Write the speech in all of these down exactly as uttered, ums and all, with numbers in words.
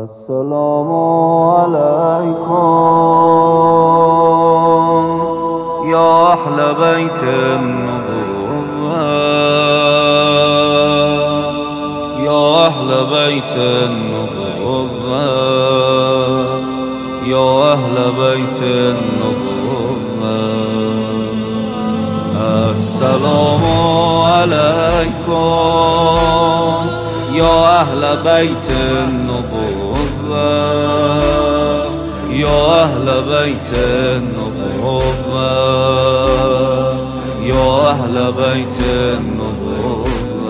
السلام عليكم يا أهل بيت النبوة يا أهل بيت النبوة يا أهل بيت النبوة السلام عليكم يا أهل بيت النبوة يا أهل بيت النبوة يا أهل بيت النبوة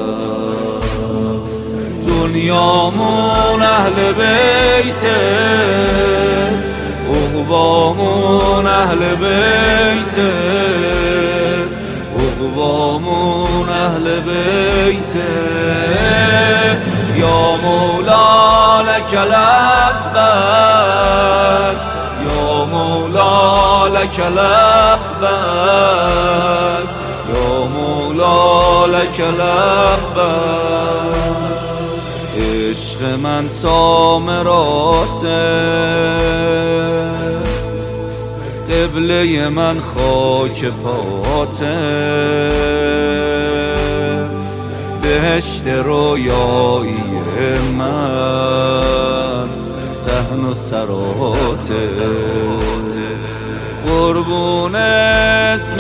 دنيامون أهل بيته عقبامون أهل بيته عقبامون أهل بيته يا مولا لك لبيك يا مولا لك لبيك يا مولا لك لبيك عشق من سامراته قبله من خاک پاته بهشت رویایی من صحن و سراته قربون اسم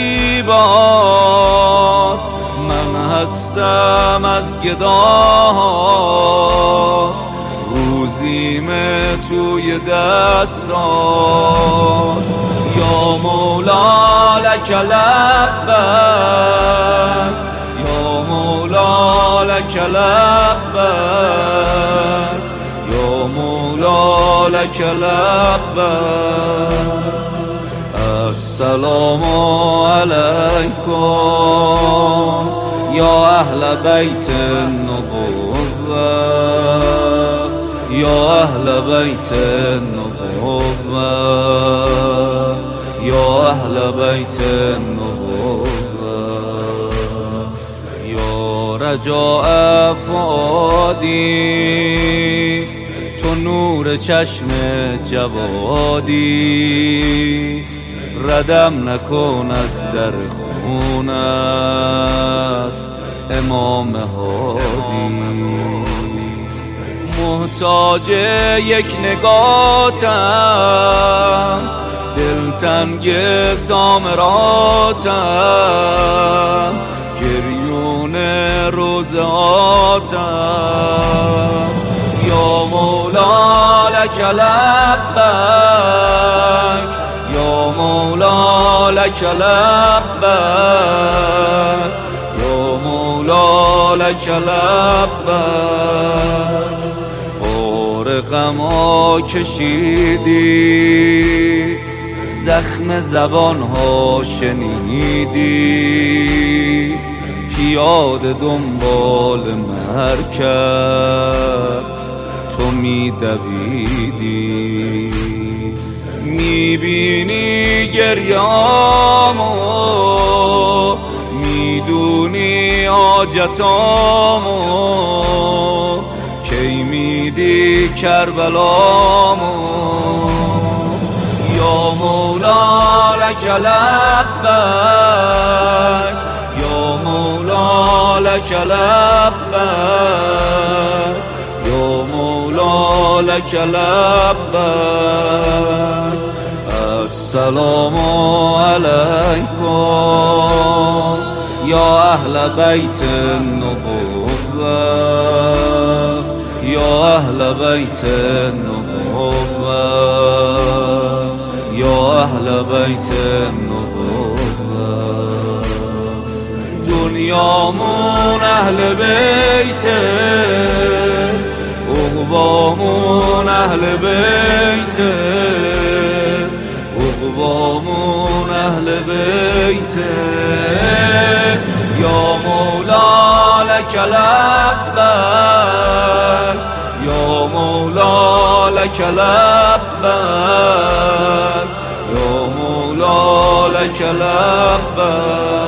زیبا من هستم از گداها روزیم توی دستان یا مولا لک لبیک یا مولا لک لبیک یا مولا لک لبیک السلام علیکم یا اهل بیت النبوة یا اهل بیت النبوة یا اهل بیت النبوة یا رجاء فؤادی تو نور چشم جوادی ردم نکن از در خونت امام هادی محتاج یک نگاتم دلتنگ سامراتم گریون روزاتم یا مولا لک لبیک یا مولا لک لبیک یا مولا لک لبیک بار غما کشیدی زخم زبانها شنیدی پیاده دنبال مرکب تو میدویدی میبینی گریامو میدونی حاجتامو کی میدی کربلامو یا مولا لک لبیک یا مولا لک لبیک یا مولا لک لبیک السلام علیکم یا اهل بیت النبوة یا اهل بیت النبوة یا اهل بیت النبوة دنیامون اهل بیته عقبامون اهل بیته عقبامون اهل بیته یا مولا لک لبیک یا مولا لک لبیک یا مولا لک لبیک